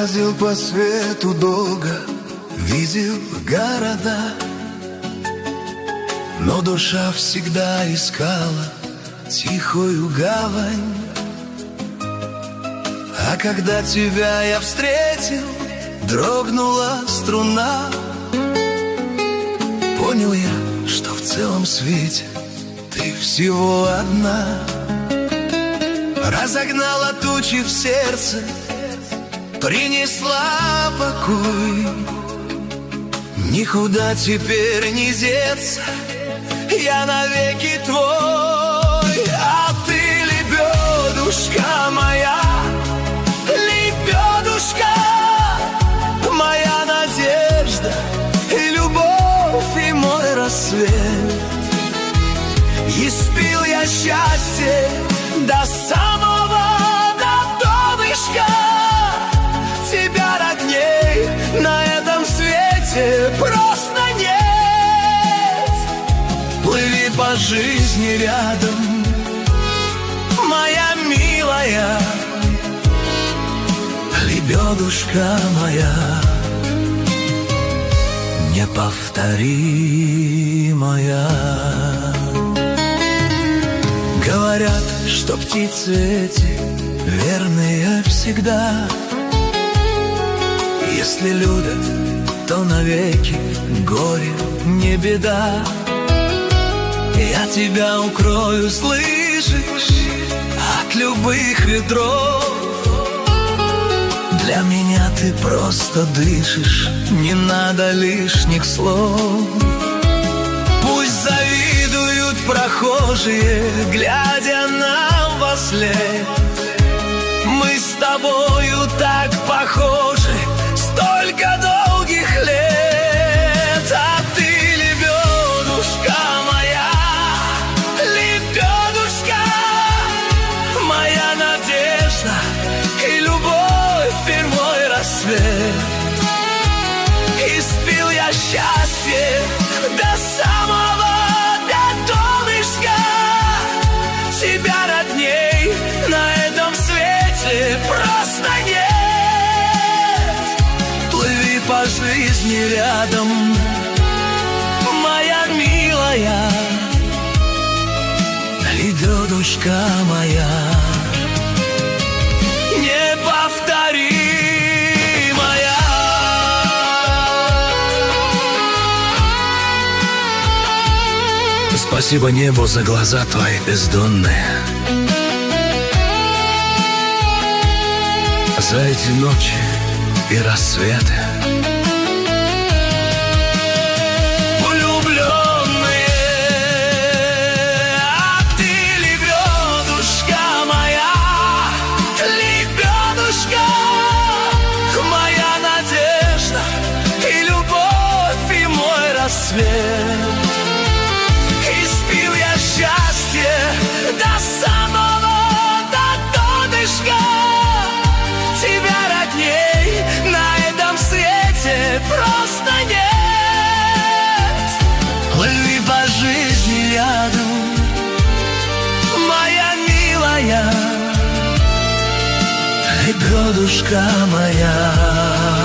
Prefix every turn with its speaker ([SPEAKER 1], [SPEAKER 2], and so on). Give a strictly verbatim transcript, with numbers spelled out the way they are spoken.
[SPEAKER 1] лазил по свету долго, видел города, но душа всегда искала тихую гавань. А когда тебя я встретил, дрогнула струна. Понял я, что в целом свете ты всего одна. Разогнала тучи в сердце, принесла покой. Никуда теперь не деться, я навеки твой. А ты, лебедушка моя, лебедушка, моя надежда и любовь, и мой рассвет. И спил я счастье до самого, до донышка. Тебя родней на этом свете просто нет. Плыви по жизни рядом, моя милая, лебедушка моя, неповторимая. Говорят, что птицы эти верные всегда. Если любят, то навеки горе не беда. Я тебя укрою, слышишь, от любых ветров. Для меня ты просто дышишь, не надо лишних слов. Пусть завидуют прохожие, глядя нам вослед. Мы с тобою так похожи, столько долгих лет. А ты, лебедушка моя, лебедушка, моя надежда и любовь, и мой рассвет. И спил я счастье до самого, до донышка. Тебя родней на этом свете просто нет. Плыви по жизни рядом, моя милая, лебедушка моя, неповторимая. Спасибо небу за глаза твои бездонные, за эти ночи и рассветы. Влюбленные, а ты, лебедушка моя, лебедушка, моя надежда и любовь, и мой рассвет. И спил я счастье до самого, до донышка. Тебя родней на этом свете просто нет. Плыви по жизни рядом, моя милая, лебедушка моя.